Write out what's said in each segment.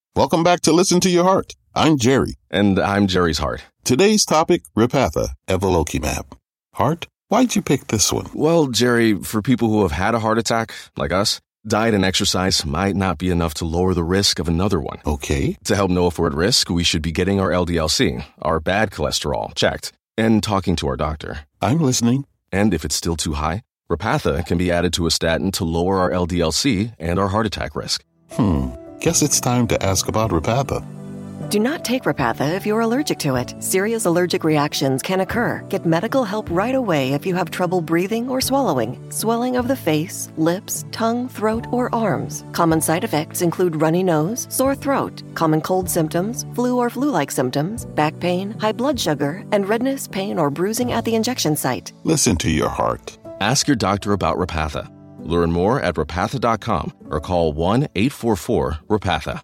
Welcome back to Listen to Your Heart. I'm Jerry. And I'm Jerry's heart. Today's topic, Repatha, evolocumab. Heart, why'd you pick this one? Well, Jerry, for people who have had a heart attack, like us, diet and exercise might not be enough to lower the risk of another one. Okay. To help know if we're at risk, we should be getting our LDL-C, our bad cholesterol, checked, and talking to our doctor. I'm listening. And if it's still too high, Repatha can be added to a statin to lower our LDL-C and our heart attack risk. Guess it's time to ask about Repatha. Do not take Repatha if you're allergic to it. Serious allergic reactions can occur. Get medical help right away if you have trouble breathing or swallowing, swelling of the face, lips, tongue, throat, or arms. Common side effects include runny nose, sore throat, common cold symptoms, flu or flu-like symptoms, back pain, high blood sugar, and redness, pain, or bruising at the injection site. Listen to your heart. Ask your doctor about Repatha. Learn more at repatha.com or call 1-844-REPATHA.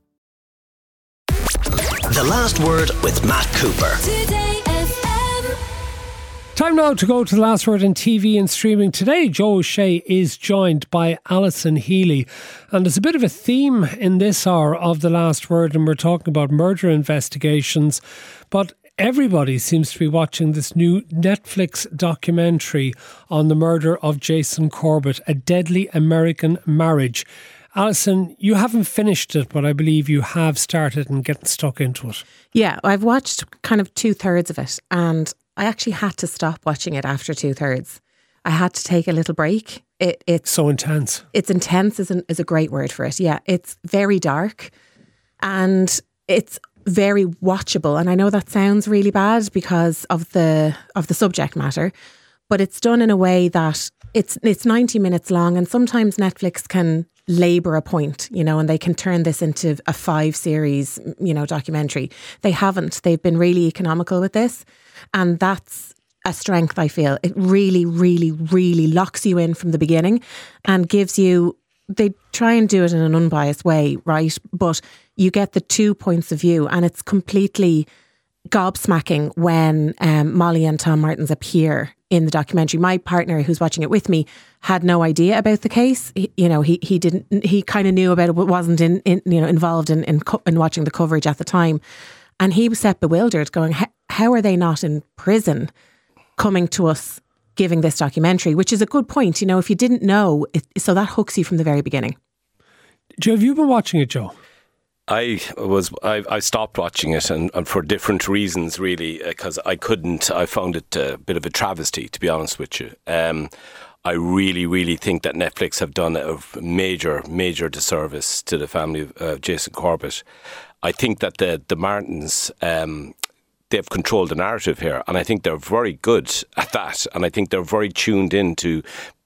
The Last Word with Matt Cooper. Today FM. Time now to go to The Last Word in TV and streaming. Today, Joe O'Shea is joined by Alison Healy. And there's a bit of a theme in this hour of The Last Word, and we're talking about murder investigations. But everybody seems to be watching this new Netflix documentary on the murder of Jason Corbett, A Deadly American Marriage. Alison, you haven't finished it, but I believe you have started and getting stuck into it. Yeah, I've watched kind of 2/3 of it, and I actually had to stop watching it after 2/3. I had to take a little break. It's so intense. It's intense is a great word for it. Yeah, it's very dark and it's very watchable. And I know that sounds really bad because of the subject matter, but it's done in a way that it's 90 minutes long, and sometimes Netflix can labour a point, and they can turn this into a 5-series, documentary. They haven't. They've been really economical with this, and that's a strength, I feel. It really, really, really locks you in from the beginning and gives you, they try and do it in an unbiased way, right? But you get the 2 points of view, and it's completely gobsmacking when Molly and Tom Martins appear in the documentary. My partner, who's watching it with me, had no idea about the case. He didn't. He kind of knew about it, but wasn't involved in watching the coverage at the time. And he was set bewildered, going, "How are they not in prison, coming to us, giving this documentary?" Which is a good point. If you didn't know, so that hooks you from the very beginning. Joe, have you been watching it, Joe? I stopped watching it and for different reasons, really, because I couldn't. I found it a bit of a travesty, to be honest with you. I really, really think that Netflix have done a major, major disservice to the family of Jason Corbett. I think that the Martins, they've controlled the narrative here, and I think they're very good at that, and I think they're very tuned in to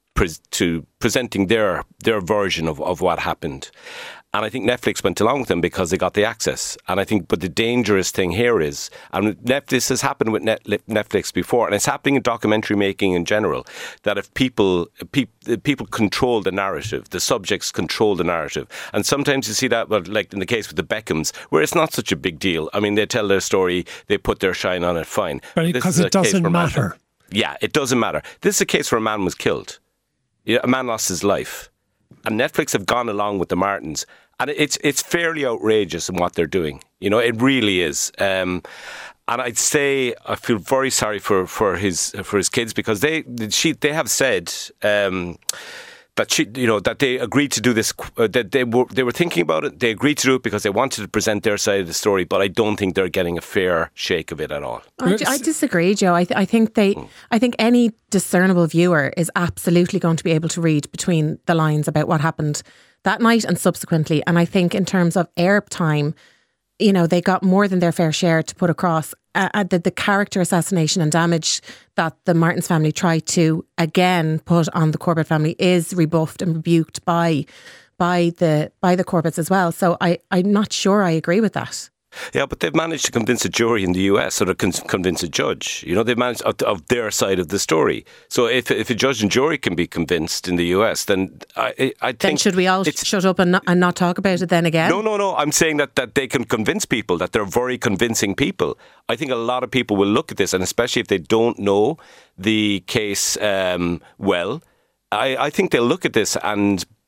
presenting their version of what happened. And I think Netflix went along with them because they got the access. And I think, but the dangerous thing here is, and this has happened with Netflix before, and it's happening in documentary making in general, that if people control the narrative, the subjects control the narrative. And sometimes you see that, well, like in the case with the Beckhams, where it's not such a big deal. I mean, they tell their story, they put their shine on it, fine. But because it doesn't matter. Yeah, it doesn't matter. This is a case where a man was killed. A man lost his life. And Netflix have gone along with the Martins, and it's fairly outrageous in what they're doing. It really is. And I'd say I feel very sorry for his kids, because they have said that they agreed to do this. That they were thinking about it. They agreed to do it because they wanted to present their side of the story. But I don't think they're getting a fair shake of it at all. I disagree, Joe. I think any discernible viewer is absolutely going to be able to read between the lines about what happened that night and subsequently. And I think in terms of airtime, they got more than their fair share to put across. The character assassination and damage that the Martins family tried to again put on the Corbett family is rebuffed and rebuked by the Corbetts as well. So I'm not sure I agree with that. Yeah, but they've managed to convince a jury in the US, or to convince a judge. They've managed of their side of the story. So if a judge and jury can be convinced in the US, then I think... Then should we all shut up and not talk about it then again? No. I'm saying that they can convince people, that they're very convincing people. I think a lot of people will look at this, and especially if they don't know the case well, I think they'll look at this and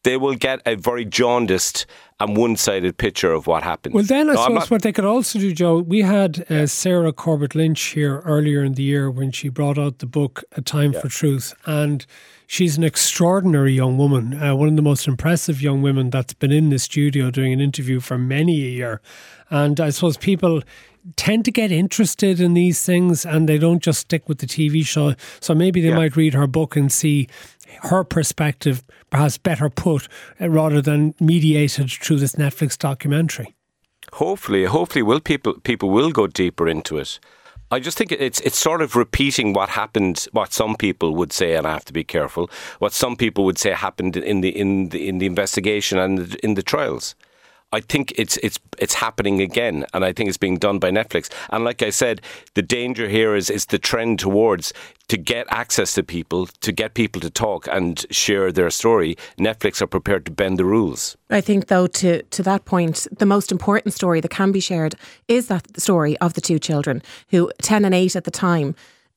they will get a very jaundiced and one-sided picture of what happened. Well, then I suppose what they could also do, Joe, we had Sarah Corbett Lynch here earlier in the year when she brought out the book A Time for Truth, and she's an extraordinary young woman, one of the most impressive young women that's been in the studio doing an interview for many a year. And I suppose people tend to get interested in these things and they don't just stick with the TV show. So maybe they might read her book and see her perspective perhaps better put rather than mediated through this Netflix documentary. Hopefully people will go deeper into it. I just think it's sort of repeating what happened, what some people would say, and I have to be careful, what some people would say happened in the investigation and in the trials. I think it's happening again, and I think it's being done by Netflix. And like I said, the danger here is the trend towards to get access to people, to get people to talk and share their story. Netflix are prepared to bend the rules. I think, though, to that point, the most important story that can be shared is that story of the two children who, 10 and 8 at the time,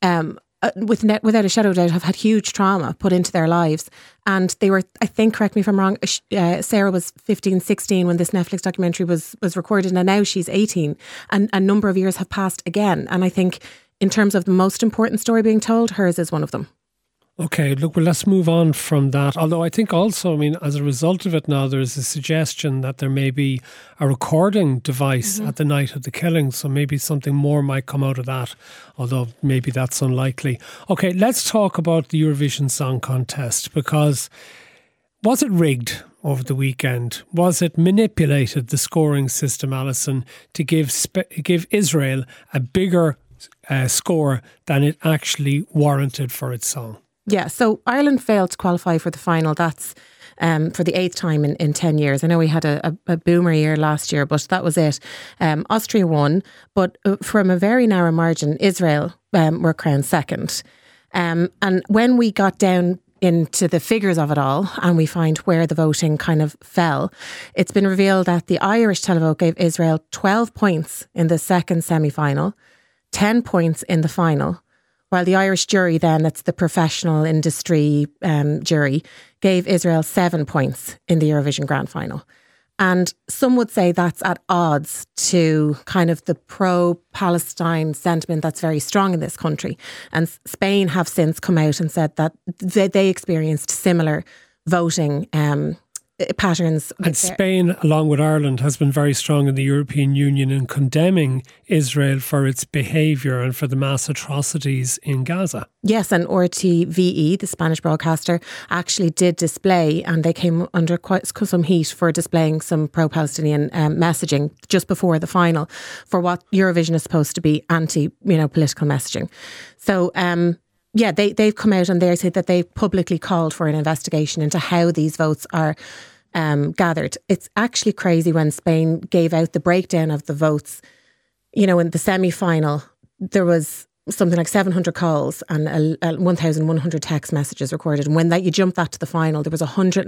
without a shadow of doubt, have had huge trauma put into their lives. And they were, I think, correct me if I'm wrong, Sarah was 15, 16 when this Netflix documentary was recorded, and now she's 18. And a number of years have passed again. And I think in terms of the most important story being told, hers is one of them. Okay, look, well, let's move on from that. Although I think also, I mean, as a result of it now, there's a suggestion that there may be a recording device at the night of the killing. So maybe something more might come out of that, although maybe that's unlikely. Okay, let's talk about the Eurovision Song Contest, because was it rigged over the weekend? Was it manipulated, the scoring system, Alison, to give Israel a bigger score than it actually warranted for its song? Yeah, so Ireland failed to qualify for the final. That's for the 8th time in 10 years. I know we had a boomer year last year, but that was it. Austria won, but from a very narrow margin, Israel were crowned second. And when we got down into the figures of it all and we find where the voting kind of fell, it's been revealed that the Irish televote gave Israel 12 points in the second semi-final, 10 points in the final, while the Irish jury then, it's the professional industry jury, gave Israel 7 points in the Eurovision Grand Final. And some would say that's at odds to kind of the pro-Palestine sentiment that's very strong in this country. And Spain have since come out and said that they experienced similar voting patterns. And Spain, along with Ireland, has been very strong in the European Union in condemning Israel for its behaviour and for the mass atrocities in Gaza. Yes, and RTVE, the Spanish broadcaster, actually did display, and they came under quite some heat for displaying some pro-Palestinian messaging just before the final for what Eurovision is supposed to be anti-political messaging. So, yeah, they've come out and they say that they publicly called for an investigation into how these votes are gathered. It's actually crazy when Spain gave out the breakdown of the votes. You know, in the semi-final, there was something like 700 calls and 1,100 text messages recorded. And when you jump that to the final, there was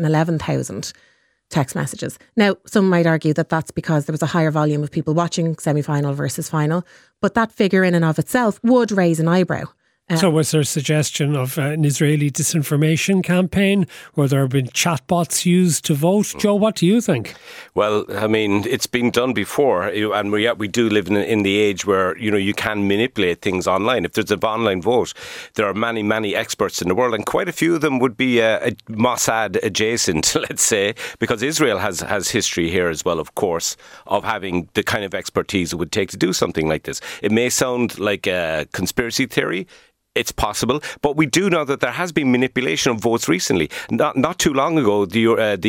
111,000 text messages. Now, some might argue that that's because there was a higher volume of people watching semi-final versus final. But that figure in and of itself would raise an eyebrow. So was there a suggestion of an Israeli disinformation campaign where there have been chatbots used to vote? Joe, what do you think? Well, I mean, it's been done before, and we do live in the age where, you can manipulate things online. If there's an online vote, there are many, many experts in the world, and quite a few of them would be Mossad adjacent, let's say, because Israel has history here as well, of course, of having the kind of expertise it would take to do something like this. It may sound like a conspiracy theory. It's possible, but we do know that there has been manipulation of votes recently. Not too long ago, the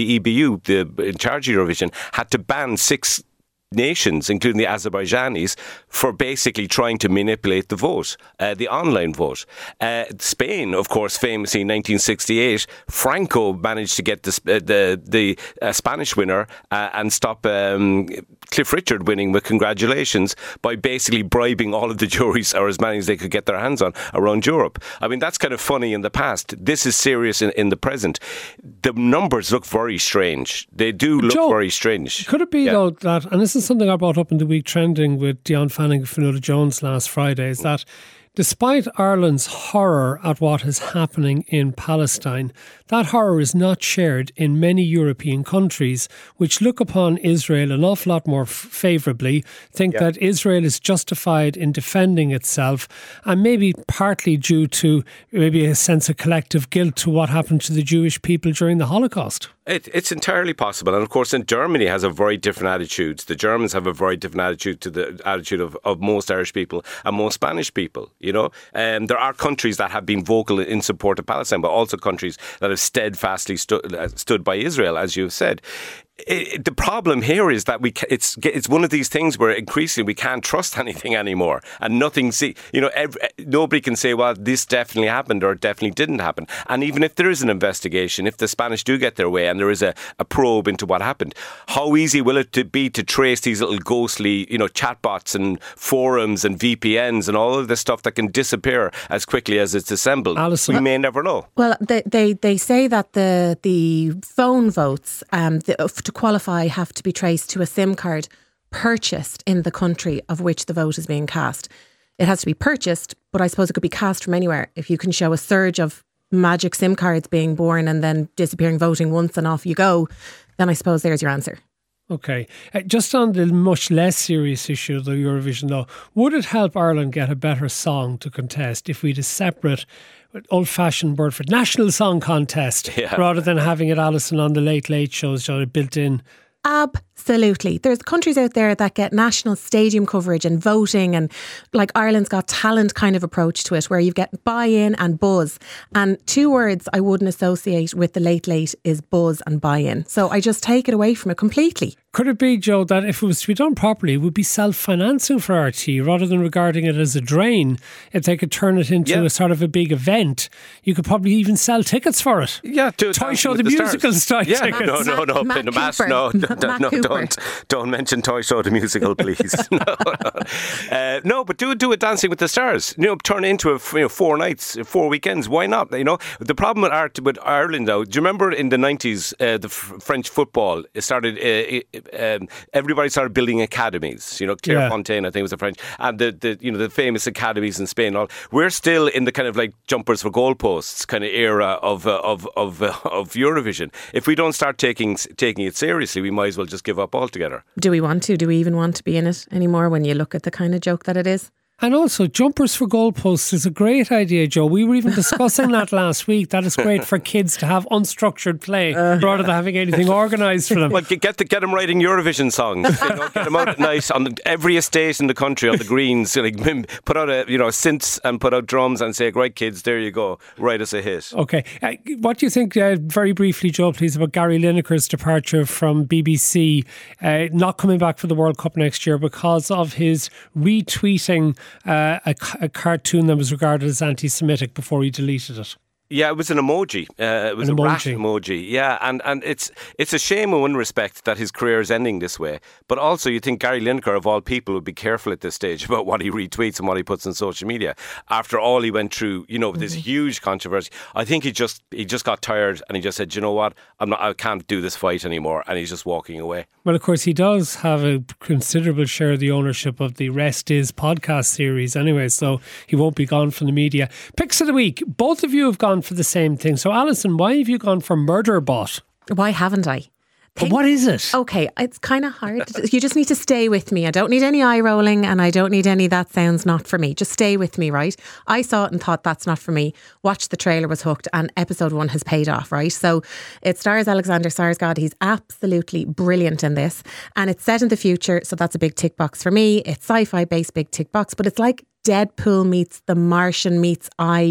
EBU, in charge of Eurovision, had to ban 6 nations, including the Azerbaijanis, for basically trying to manipulate the vote, the online vote. Spain, of course, famously in 1968, Franco managed to get the Spanish winner and stop Cliff Richard winning with congratulations by basically bribing all of the juries, or as many as they could get their hands on, around Europe. I mean, that's kind of funny in the past. This is serious in the present. The numbers look very strange. They do look very strange. Could it be, though, that, and this is something I brought up in the week trending with Dion Fanning and Fionnuala Jones last Friday, is that despite Ireland's horror at what is happening in Palestine, that horror is not shared in many European countries, which look upon Israel an awful lot more favourably, think that Israel is justified in defending itself, and maybe partly due to maybe a sense of collective guilt to what happened to the Jewish people during the Holocaust. It's entirely possible. And of course, Germany has a very different attitude. The Germans have a very different attitude to the attitude of most Irish people and most Spanish people, you know. There are countries that have been vocal in support of Palestine, but also countries that have steadfastly stood by Israel, as you've said. The problem here is that it's one of these things where increasingly we can't trust anything anymore, and nobody can say, well, this definitely happened or it definitely didn't happen. And even if there is an investigation, if the Spanish do get their way and there is a probe into what happened, how easy will it be to trace these little ghostly, chatbots and forums and VPNs and all of this stuff that can disappear as quickly as it's assembled? Alison. We may never know. Well, they say that the phone votes to qualify have to be traced to a SIM card purchased in the country of which the vote is being cast. It has to be purchased, but I suppose it could be cast from anywhere. If you can show a surge of magic SIM cards being born and then disappearing voting once and off you go, then I suppose there's your answer. Okay. Just on the much less serious issue of the Eurovision though, would it help Ireland get a better song to contest if we had a separate old-fashioned word for national song contest rather than having it, Alison, on the Late Late shows built in? Absolutely. There's countries out there that get national stadium coverage and voting, and like Ireland's Got Talent kind of approach to it, where you get buy-in and buzz. And two words I wouldn't associate with the Late Late is buzz and buy-in. So I just take it away from it completely. Could it be, Joe, that if it was to be done properly, it would be self-financing for RT rather than regarding it as a drain? If they could turn it into a sort of a big event, you could probably even sell tickets for it. Yeah, Toy Show the Musical style tickets. Don't mention Toy Show the Musical, please. No, but do a Dancing with the Stars. Turn it into 4 nights, 4 weekends. Why not? The problem with Ireland, though, do you remember in the 90s, the French football started? Everybody started building academies. Clairefontaine, I think was the French, and the famous academies in Spain. We're still in the kind of like jumpers for goalposts kind of era of Eurovision. If we don't start taking it seriously, we might as well just give up altogether. Do we want to? Do we even want to be in it anymore when you look at the kind of joke that it is? And also, jumpers for goalposts is a great idea, Joe. We were even discussing that last week. That is great for kids to have unstructured play rather than having anything organised for them. Well, get them writing Eurovision songs. Get them out at night on every estate in the country on the greens. Put out synths and put out drums and say, "Right, kids, there you go. Write us a hit." Okay. What do you think, very briefly, Joe, please, about Gary Lineker's departure from BBC, not coming back for the World Cup next year because of his retweeting a cartoon that was regarded as anti-Semitic before he deleted it? Yeah, it was an emoji. It was a rat emoji. Yeah, and it's a shame in one respect that his career is ending this way. But also, you think Gary Lineker, of all people, would be careful at this stage about what he retweets and what he puts on social media. After all he went through, this huge controversy, I think he just got tired and he just said, "You know what? I can't do this fight anymore," and he's just walking away. Well, of course, he does have a considerable share of the ownership of the Rest Is podcast series anyway, so he won't be gone from the media. Picks of the week. Both of you have gone for the same thing. So, Alison, why have you gone for Murderbot? Why haven't I? But what is it? Okay, it's kind of hard. You just need to stay with me. I don't need any eye rolling and I don't need any "that sounds not for me." Just stay with me, right? I saw it and thought, that's not for me. Watched the trailer, was hooked, and episode 1 has paid off, right? So it stars Alexander Skarsgård. He's absolutely brilliant in this. And it's set in the future, so that's a big tick box for me. It's sci-fi based, big tick box, but it's like Deadpool meets The Martian meets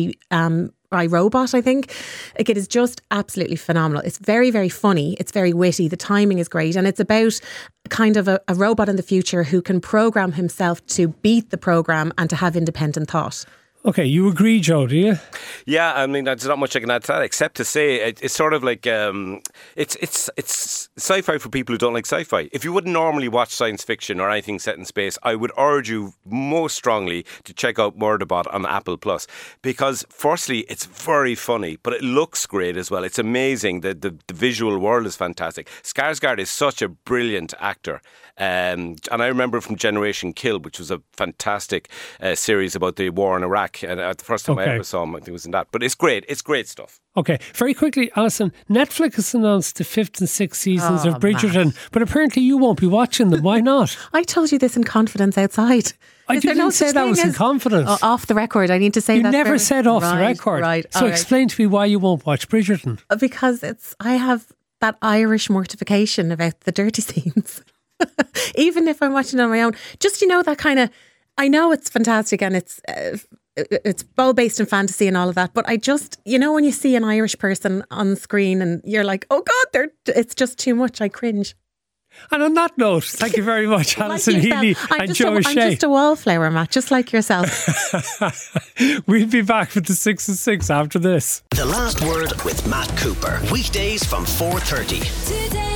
iRobot, I think. It is just absolutely phenomenal. It's very, very funny. It's very witty. The timing is great. And it's about kind of a robot in the future who can program himself to beat the program and to have independent thought. Okay, you agree, Joe, do you? Yeah, I mean, there's not much I can add to that except to say it's sort of like it's sci-fi for people who don't like sci-fi. If you wouldn't normally watch science fiction or anything set in space, I would urge you most strongly to check out Murderbot on Apple Plus, because firstly, it's very funny, but it looks great as well. It's amazing. The visual world is fantastic. Skarsgård is such a brilliant actor. And I remember from Generation Kill, which was a fantastic series about the war in Iraq. back. And the first time I ever saw him, I think it was in that. But it's great. It's great stuff. Okay, very quickly, Alison, Netflix has announced the 5th and 6th seasons of Bridgerton, but apparently you won't be watching them. Why not? I told you this in confidence outside. I didn't say that was in confidence. Off the record, I need to say you that. You never said off the record. Right. So explain to me why you won't watch Bridgerton. Because I have that Irish mortification about the dirty scenes. Even if I'm watching it on my own. Just, that kind of, I know it's fantastic and it's all based in fantasy and all of that, but I just, when you see an Irish person on screen and you're like, oh God, it's just too much, I cringe. And on that note, thank you very much, Alison Healy and Joe O'Shea. I'm just a wallflower, Matt, just like yourself. We'll be back with the 6 and 6 after this. The Last Word with Matt Cooper. Weekdays from 4:30. Today